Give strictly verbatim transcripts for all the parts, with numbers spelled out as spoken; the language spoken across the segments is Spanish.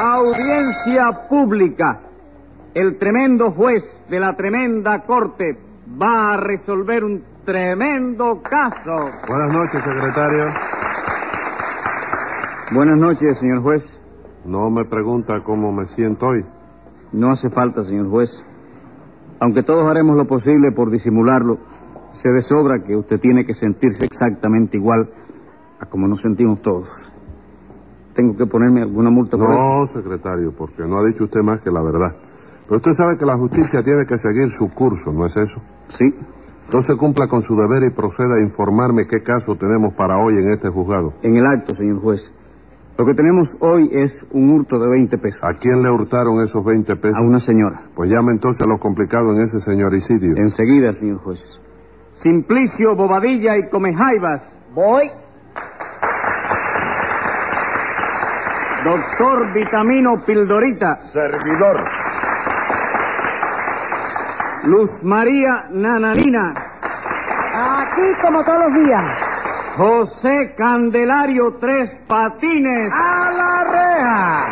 Audiencia pública. El tremendo juez de la tremenda corte va a resolver un tremendo caso. Buenas noches, secretario. Buenas noches, señor juez. No me pregunta cómo me siento hoy. No hace falta, señor juez. Aunque todos haremos lo posible por disimularlo, sé de sobra que usted tiene que sentirse exactamente igual a como nos sentimos todos. ¿Tengo que ponerme alguna multa por No, eso? secretario, porque no ha dicho usted más que la verdad. Pero usted sabe que la justicia tiene que seguir su curso, ¿no es eso? Sí. Entonces cumpla con su deber y proceda a informarme qué caso tenemos para hoy en este juzgado. En el acto, señor juez. Lo que tenemos hoy es un hurto de veinte pesos. ¿A quién le hurtaron esos veinte pesos? A una señora. Pues llame entonces a lo complicado en ese señoricidio. Enseguida, señor juez. Simplicio Bobadilla y Comejaivas. Voy. Doctor Vitamino Pildorita. Servidor. Luz María Nananina. Aquí como todos los días. José Candelario Tres Patines. ¡A la reja!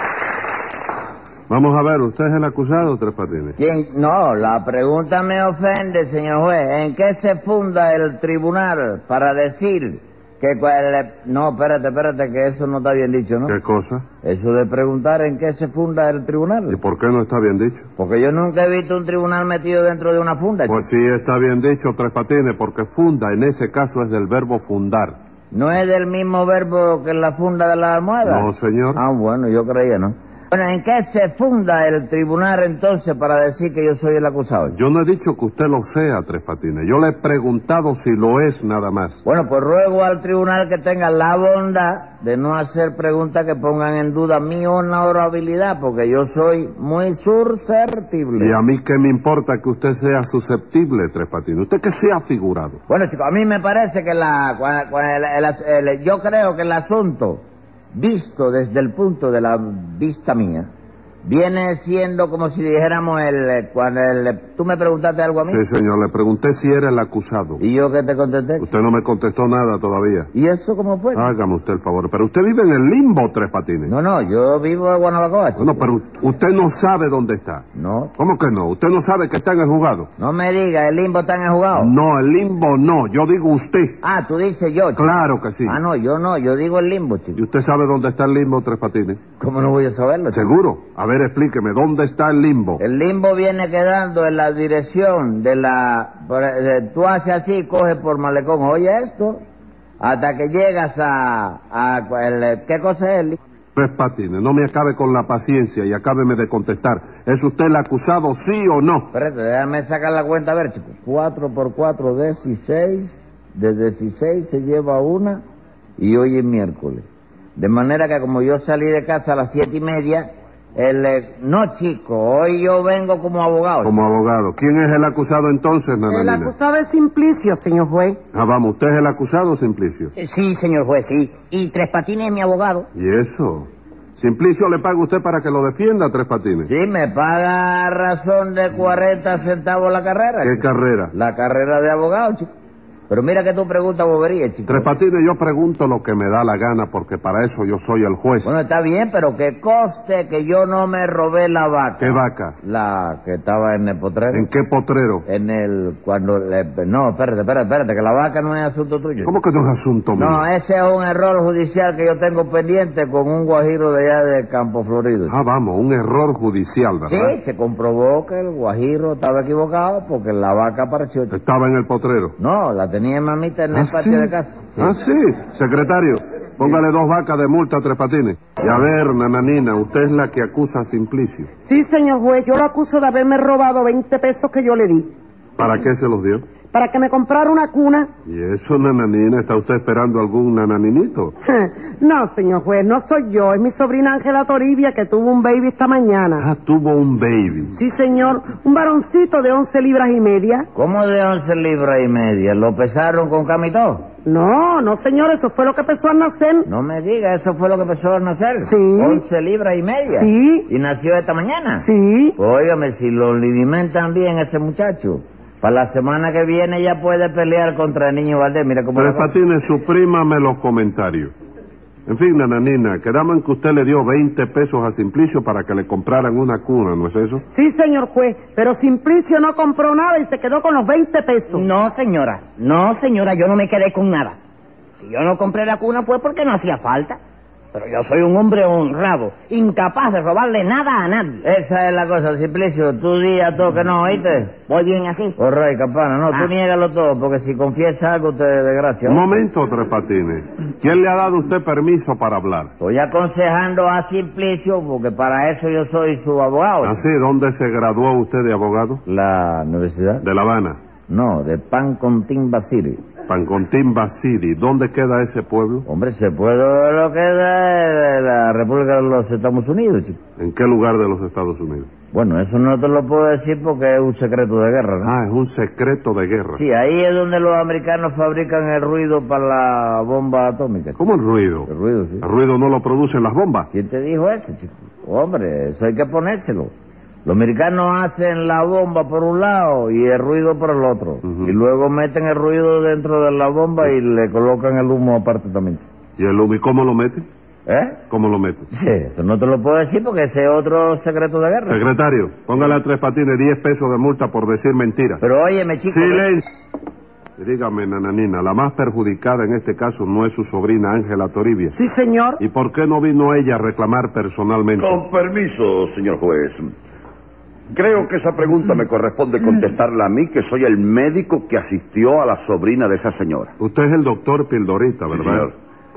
Vamos a ver, ¿usted es el acusado, Tres Patines? ¿Quién? No, la pregunta me ofende, señor juez. ¿En qué se funda el tribunal para decir que... cual- No, espérate, espérate, que eso no está bien dicho, ¿no? ¿Qué cosa? Eso de preguntar en qué se funda el tribunal. ¿Y por qué no está bien dicho? Porque yo nunca he visto un tribunal metido dentro de una funda. Pues sí está bien dicho, Tres Patines, porque funda en ese caso es del verbo fundar. ¿No es del mismo verbo que la funda de la almohada? No, señor. Ah, bueno, yo creía, ¿no? Bueno, ¿en qué se funda el tribunal entonces para decir que yo soy el acusado? Yo no he dicho que usted lo sea, Tres Patines. Yo le he preguntado si lo es nada más. Bueno, pues ruego al tribunal que tenga la bondad de no hacer preguntas que pongan en duda mi honorabilidad, porque yo soy muy susceptible. Y a mí qué me importa que usted sea susceptible, Tres Patines. Usted que sea figurado. Bueno, chicos, a mí me parece que la... cua- cua- el- el- el- yo creo que el asunto, visto desde el punto de la vista mía, viene siendo como si dijéramos el... Cuando el ¿tú me preguntaste algo a mí? Sí, señor, le pregunté si era el acusado. ¿Y yo qué te contesté? Usted no me contestó nada todavía. ¿Y eso cómo fue? Hágame usted el favor. Pero usted vive en el limbo, Tres Patines. No, no, yo vivo en Guanabacoa, chico. Bueno, pero usted no sabe dónde está. No, ¿Cómo que no? ¿Usted no sabe que está en el juzgado? no me diga, el limbo está en el juzgado. No, el limbo no. Yo digo usted. Ah, tú dices yo, chico. Claro que sí. Ah, no, yo no, yo digo el limbo, ¿Y chico. usted sabe dónde está el limbo, Tres Patines? ¿Cómo no voy a saberlo, chico? ¿Seguro? A ver, explíqueme, ¿dónde está el limbo? El limbo viene quedando en la dirección de la... por- eh, tú haces así, coges por malecón, oye esto, hasta que llegas a... a el- ¿qué cosa es el limbo? Tres Patines, no me acabe con la paciencia y acábeme de contestar. ¿Es usted el acusado, sí o no? Espérate, déjame sacar la cuenta, a ver, chico. Cuatro por cuatro, dieciséis. De dieciséis se lleva una y hoy es miércoles. De manera que como yo salí de casa a las siete y media, el... eh, no, chico, hoy yo vengo como abogado. Como abogado. ¿Quién es el acusado entonces, El Nananina? acusado es Simplicio, señor juez. Ah, vamos, ¿usted es el acusado, Simplicio? Eh, Sí, señor juez, sí. Y Tres Patines es mi abogado. ¿Y eso? ¿Simplicio le paga usted para que lo defienda, Tres Patines? Sí, me paga a razón de cuarenta centavos la carrera. ¿Qué chico. carrera? La carrera de abogado, chico. Pero mira que tú preguntas bobería, chico. Tres Patines, yo pregunto lo que me da la gana porque para eso yo soy el juez. Bueno, está bien, pero que conste que yo no me robé la vaca. ¿Qué vaca? La que estaba en el potrero. ¿En qué potrero? En el... cuando... le- no, espérate, espérate, espérate, que la vaca no es asunto tuyo. ¿Cómo que no es asunto mío? No, ese es un error judicial que yo tengo pendiente con un guajiro de allá de Campo Florido. Ah, vamos, un error judicial, ¿verdad? Sí, se comprobó que el guajiro estaba equivocado porque la vaca apareció. Estaba en el potrero. No, la tenía mamita en el ¿Ah, patio sí? de casa. Sí. Ah, sí. Secretario, póngale dos vacas de multa a Tres Patines. Y a ver, Nananina, usted es la que acusa a Simplicio. Sí, señor juez, yo lo acuso de haberme robado veinte pesos que yo le di. ¿Para qué se los dio? Para que me comprara una cuna. ¿Y eso, Nananina? ¿Está usted esperando algún nananinito? No, señor juez, no soy yo, es mi sobrina Ángela Toribia que tuvo un baby esta mañana. Ah, tuvo un baby. Sí, señor, un varoncito de once libras y media. ¿Cómo de once libras y media? ¿Lo pesaron con camitó? No, no, señor, eso fue lo que empezó a nacer. No me diga, eso fue lo que empezó a nacer. Sí. once libras y media. Sí. ¿Y nació esta mañana? Sí. Pues óigame, si lo alimentan bien ese muchacho, para la semana que viene ya puede pelear contra el niño Valdés. Mira cómo... Tres la- Patines, suprímame los comentarios. En fin, nananina, quedamos en que usted le dio veinte pesos a Simplicio para que le compraran una cuna, ¿no es eso? Sí, señor juez, pero Simplicio no compró nada y se quedó con los veinte pesos. No, señora. No, señora, yo no me quedé con nada. Si yo no compré la cuna fue porque no hacía falta. Pero yo soy un hombre honrado, incapaz de robarle nada a nadie. Esa es la cosa, Simplicio. Tú di a todo que no, ¿oíste? ¿Voy bien así? Oh, rey, campana, no, Ah. tú niégalo todo, porque si confiesa algo te desgracia. Un momento, Tres Patines. ¿Quién le ha dado a usted permiso para hablar? Estoy aconsejando a Simplicio, porque para eso yo soy su abogado. Así, ¿dónde se graduó usted de abogado? ¿La universidad? De La Habana. No, de Pancontimba City. Pancontimba City. ¿Dónde queda ese pueblo? Hombre, se puede ver lo que es de la República de los Estados Unidos, chico. ¿En qué lugar de los Estados Unidos? Bueno, eso no te lo puedo decir porque es un secreto de guerra, ¿no? Ah, es un secreto de guerra. Sí, ahí es donde los americanos fabrican el ruido para la bomba atómica. ¿Cómo el ruido? El ruido, sí. El ruido no lo producen las bombas. ¿Quién te dijo eso, chico? Hombre, eso hay que ponérselo. Los americanos hacen la bomba por un lado y el ruido por el otro. Ujú. Y luego meten el ruido dentro de la bomba y le colocan el humo aparte también. ¿Y el humo, y cómo lo meten? ¿Eh? ¿Cómo lo meten? Sí, eso no te lo puedo decir porque ese es otro secreto de guerra. Secretario, póngale a Tres Patines diez pesos de multa por decir mentira. Pero óyeme, chico... ¡Silencio! Y dígame, nananina, la más perjudicada en este caso no es su sobrina Ángela Toribia. Sí, señor. ¿Y por qué no vino ella a reclamar personalmente? Con permiso, señor juez. Creo que esa pregunta me corresponde contestarla a mí, que soy el médico que asistió a la sobrina de esa señora. Usted es el doctor Pildorita, Sí, ¿verdad? señor.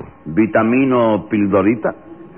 Vitamino Pildorita,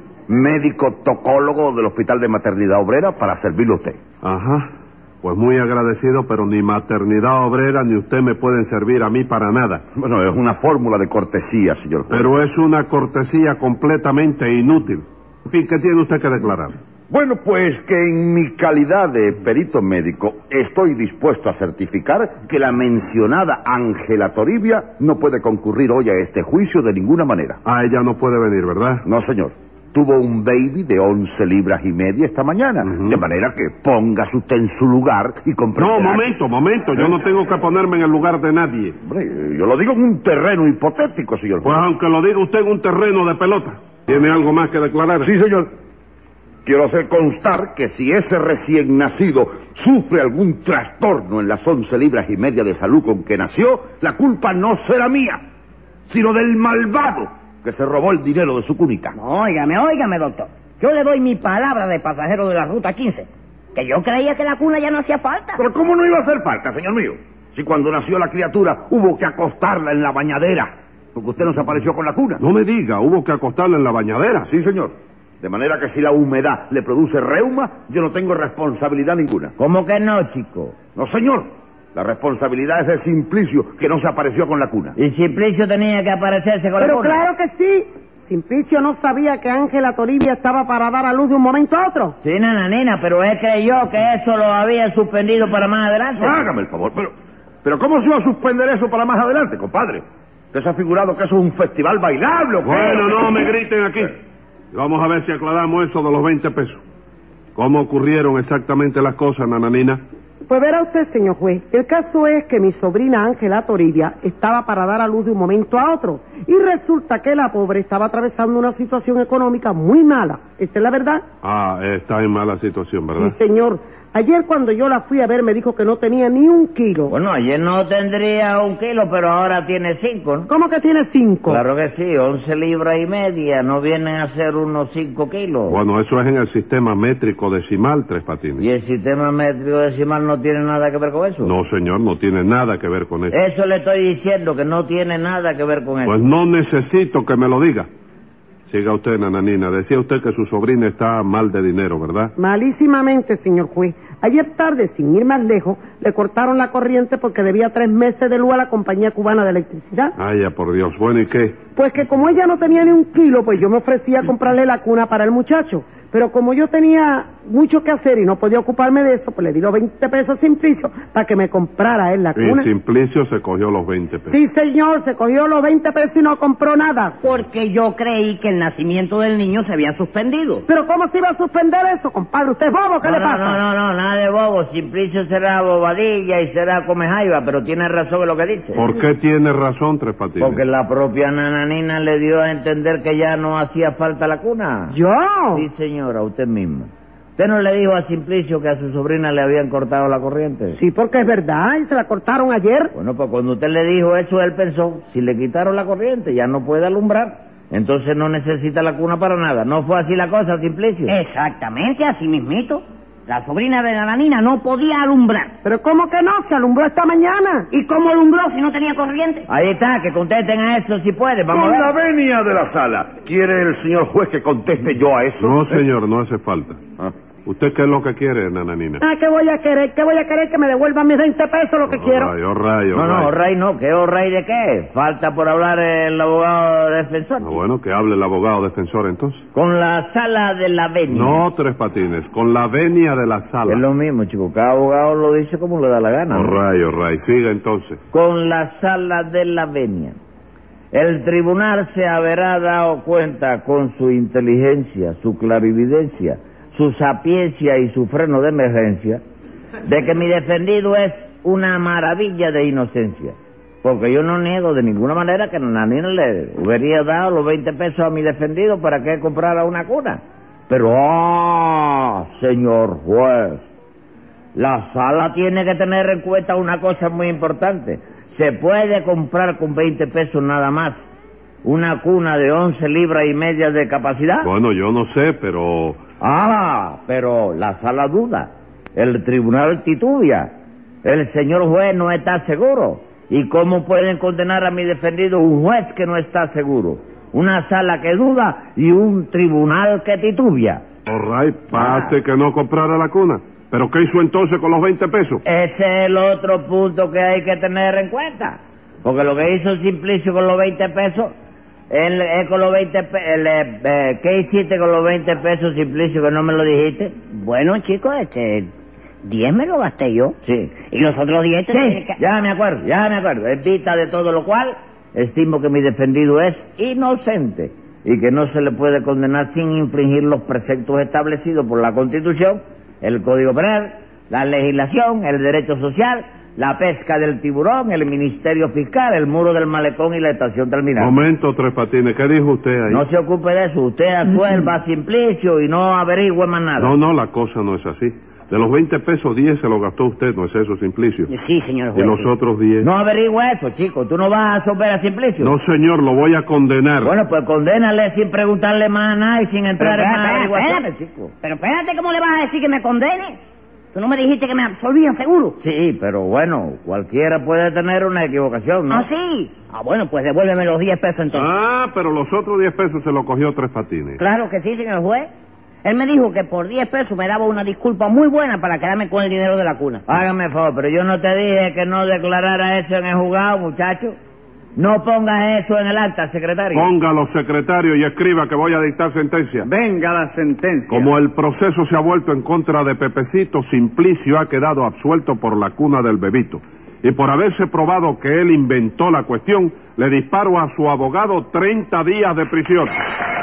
médico tocólogo del Hospital de Maternidad Obrera, para servirle a usted. Ajá. Pues muy agradecido, pero ni maternidad obrera ni usted me pueden servir a mí para nada. Bueno, es una fórmula de cortesía, señor juez. Pero es una cortesía completamente inútil. En fin, ¿qué tiene usted que declarar? Bueno, pues que en mi calidad de perito médico estoy dispuesto a certificar que la mencionada Ángela Toribia no puede concurrir hoy a este juicio de ninguna manera. Ah, ella no puede venir, ¿verdad? No, señor. Tuvo un baby de once libras y media esta mañana, Ujú. de manera que póngase usted en su lugar y No, comprenderá... momento, momento. Yo no tengo que ponerme en el lugar de nadie. Hombre, yo lo digo en un terreno hipotético, señor Pues juez. aunque lo diga usted en un terreno de pelota. ¿Tiene algo más que declarar? Sí, señor. Quiero hacer constar que si ese recién nacido sufre algún trastorno en las once libras y media de salud con que nació, la culpa no será mía, sino del malvado que se robó el dinero de su cunita. No, óigame, óigame, doctor. Yo le doy mi palabra de pasajero de la Ruta quince, que yo creía que la cuna ya no hacía falta. Pero ¿cómo no iba a hacer falta, señor mío? Si cuando nació la criatura hubo que acostarla en la bañadera, porque usted no se apareció con la cuna. No me diga, hubo que acostarla en la bañadera. Sí, señor. De manera que si la humedad le produce reuma, yo no tengo responsabilidad ninguna. ¿Cómo que no, chico? No, señor. La responsabilidad es de Simplicio, que no se apareció con la cuna. Y Simplicio tenía que aparecerse con Pero la cuna. claro que sí. Simplicio no sabía que Ángela Toribia estaba para dar a luz de un momento a otro. Sí, nananina, pero él creyó que eso lo había suspendido para más adelante. Hágame el favor, pero... ¿Pero cómo se iba a suspender eso para más adelante, compadre? ¿Usted se ha figurado que eso es un festival bailable o qué? Bueno, no me griten aquí. Vamos a ver si aclaramos eso de los veinte pesos. ¿Cómo ocurrieron exactamente las cosas, nananina? Pues verá usted, señor juez, el caso es que mi sobrina Ángela Toribia estaba para dar a luz de un momento a otro y resulta que la pobre estaba atravesando una situación económica muy mala. ¿Esa es la verdad? Ah, está en mala situación, ¿verdad? Sí, señor. Ayer cuando yo la fui a ver me dijo que no tenía ni un kilo. Bueno, ayer no tendría un kilo, pero ahora tiene cinco, ¿no? ¿Cómo que tiene cinco? Claro que sí, once libras y media, no vienen a ser unos cinco kilos. Bueno, eso es en el sistema métrico decimal, Tres Patines. ¿Y el sistema métrico decimal no tiene nada que ver con eso? No, señor, no tiene nada que ver con eso. Eso le estoy diciendo, que no tiene nada que ver con eso. Pues no necesito que me lo diga. Siga usted, nananina. Decía usted que su sobrina está mal de dinero, ¿verdad? Malísimamente, señor juez. Ayer tarde, sin ir más lejos, le cortaron la corriente porque debía tres meses de luz a la compañía cubana de electricidad. Ay, ya por Dios. Bueno, ¿y qué? Pues que como ella no tenía ni un kilo, pues yo me ofrecía comprarle la cuna para el muchacho. Pero como yo tenía mucho que hacer y no podía ocuparme de eso, pues le di los veinte pesos a Simplicio para que me comprara él la Y cuna. Simplicio se cogió los veinte pesos. Sí, señor, se cogió los veinte pesos y no compró nada. Porque yo creí que el nacimiento del niño se había suspendido. Pero ¿cómo se iba a suspender eso, compadre? ¿Usted es bobo? ¿Qué No, le no, pasa? no, no, no, nada de bobo. Simplicio será bobadilla y será come jaiba, pero tiene razón en lo que dice. ¿Por qué tiene razón Tres Patines? Porque la propia nananina le dio a entender que ya no hacía falta la cuna. ¿Yo? Sí, señora, usted mismo. ¿Usted no le dijo a Simplicio que a su sobrina le habían cortado la corriente? Sí, porque es verdad, y se la cortaron ayer. Bueno, pues cuando usted le dijo eso, él pensó, si le quitaron la corriente, ya no puede alumbrar. Entonces no necesita la cuna para nada. ¿No fue así la cosa, Simplicio? Exactamente, así mismito. La sobrina de la nanina no podía alumbrar. ¿Pero cómo que no? Se alumbró esta mañana. ¿Y cómo alumbró si no tenía corriente? Ahí está, que contesten a eso si puede. Vamos Con a la ver. venia de la sala. ¿Quiere el señor juez que conteste yo a eso? No, señor, no hace falta. Ah. ¿Usted qué es lo que quiere, nananina? Ah, ¿qué voy a querer? ¿Qué voy a querer? Que me devuelvan mis veinte pesos, lo que quiero. Ay, oh, rayo, No, no, Rey no. ¿Qué Rey de qué? Falta por hablar el abogado defensor. Ah, bueno, que hable el abogado defensor entonces. Con la sala de la venia. No, Tres Patines, con la venia de la Es sala. lo mismo, chico. Cada abogado lo dice como le da la gana. Oh, ¿no? rayo, ray. Siga entonces. Con la sala de la venia. El tribunal se habrá dado cuenta con su inteligencia, su clarividencia, su sapiencia y su freno de emergencia de que mi defendido es una maravilla de inocencia. Porque yo no niego de ninguna manera que Nanina le hubiera dado los veinte pesos a mi defendido para que comprara una cuna. Pero, ¡ah, señor juez! La sala tiene que tener en cuenta una cosa muy importante. Se puede comprar con veinte pesos nada más una cuna de once libras y media de capacidad. Bueno, yo no sé, pero... Ah, pero la sala duda. El tribunal titubia. El señor juez no está seguro. ¿Y cómo pueden condenar a mi defendido un juez que no está seguro? Una sala que duda y un tribunal que titubia. Oh, ray, pase que no comprara la cuna. ¿Pero qué hizo entonces con los veinte pesos? Ese es el otro punto que hay que tener en cuenta. Porque lo que hizo Simplicio con los veinte pesos, él, él con los veinte pesos, eh, eh, ¿qué hiciste con los veinte pesos, Simplicio, que no me lo dijiste? Bueno, chicos, este... diez me lo gasté yo. Sí. Y los otros diez... te Sí, tienen que- ya me acuerdo, ya me acuerdo. En vista de todo lo cual, estimo que mi defendido es inocente y que no se le puede condenar sin infringir los preceptos establecidos por la Constitución, el Código Penal, la legislación, el derecho social, la pesca del tiburón, el ministerio fiscal, el muro del malecón y la estación terminal. Momento, Tres Patines, ¿qué dijo usted ahí? No se ocupe de eso, usted asuelva a Simplicio y no averigüe más nada. No, no, la cosa no es así. De los veinte pesos, diez se lo gastó usted, ¿no es eso, Simplicio? Sí, señor Y juez. los sí. otros diez... No averigüe eso, chico, tú no vas a absolver a Simplicio. No, señor, lo voy a condenar. Bueno, pues condénale sin preguntarle más a nada y sin entrar Pero, en más espera, averiguaciones, espera. chico. Pero espérate, ¿cómo le vas a decir que me condene? Tú no me dijiste que me absolvían seguro. Sí, pero bueno, cualquiera puede tener una equivocación, ¿no? ¿Ah, sí? Ah, bueno, pues devuélveme los diez pesos entonces. Ah, pero los otros diez pesos se los cogió Tres Patines. Claro que sí, señor juez. Él me dijo que por diez pesos me daba una disculpa muy buena para quedarme con el dinero de la cuna. Hágame favor, pero yo no te dije que no declarara eso en el juzgado, muchacho. No pongas eso en el acta, secretario. Póngalo, secretario, y escriba que voy a dictar sentencia. Venga la sentencia. Como el proceso se ha vuelto en contra de Pepecito, Simplicio ha quedado absuelto por la cuna del bebito. Y por haberse probado que él inventó la cuestión, le disparo a su abogado treinta días de prisión.